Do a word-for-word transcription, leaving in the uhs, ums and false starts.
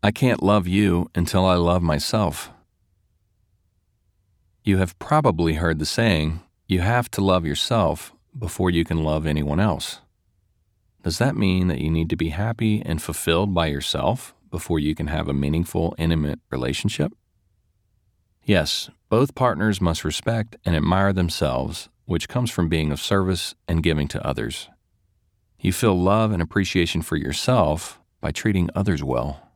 I can't love you until I love myself. You have probably heard the saying, you have to love yourself before you can love anyone else. Does that mean that you need to be happy and fulfilled by yourself before you can have a meaningful, intimate relationship? Yes, both partners must respect and admire themselves, which comes from being of service and giving to others. You feel love and appreciation for yourself by treating others well.